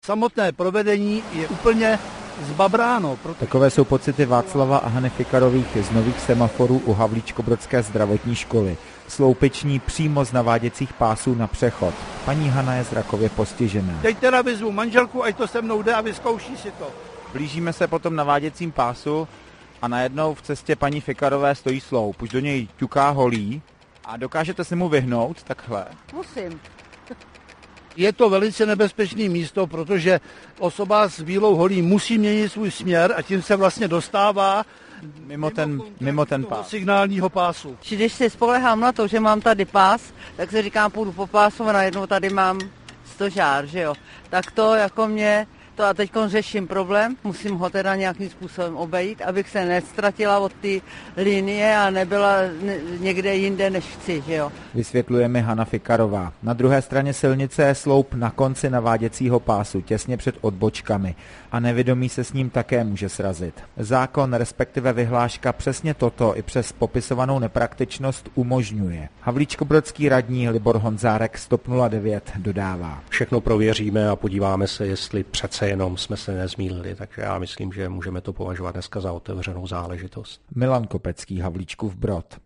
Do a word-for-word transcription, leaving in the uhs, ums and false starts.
Samotné provedení je úplně zbabráno. Proto... Takové jsou pocity Václava a Hany Fikarových z nových semaforů u Havlíčkobrodské zdravotní školy. Sloupiční přímo z naváděcích pásů na přechod. Paní Hana je zrakově postižená. Teď teda vyzvu manželku, ať to se mnou jde a vyzkouší si to. Blížíme se po tom naváděcím pásu a najednou v cestě paní Fikarové stojí sloup. Už do něj ťuká holí a dokážete se mu vyhnout takhle? Musím. Je to velice nebezpečné místo, protože osoba s bílou holí musí měnit svůj směr a tím se vlastně dostává mimo ten, mimo ten pás. Signálního pásu. Když si spolehám na to, že mám tady pás, tak si říkám, půjdu po pásu a najednou tady mám stožár, že jo. Tak to jako mě, to a teď řeším problém, musím ho teda nějakým způsobem obejít, abych se nestratila od té linie a nebyla někde jinde, než chci, že jo. Vysvětluje mi Hana Fikarová. Na druhé straně silnice je sloup na konci naváděcího pásu, těsně před odbočkami a nevědomý se s ním také může srazit. Zákon, respektive vyhláška přesně toto i přes popisovanou nepraktičnost umožňuje. Havlíčkobrodský radní Libor Honzárek z TOP nula devět dodává. Všechno prověříme a podíváme se, jestli přece jenom jsme se nezmýlili, takže já myslím, že můžeme to považovat dneska za otevřenou záležitost. Milan Kopecký, Havlíčkův Brod.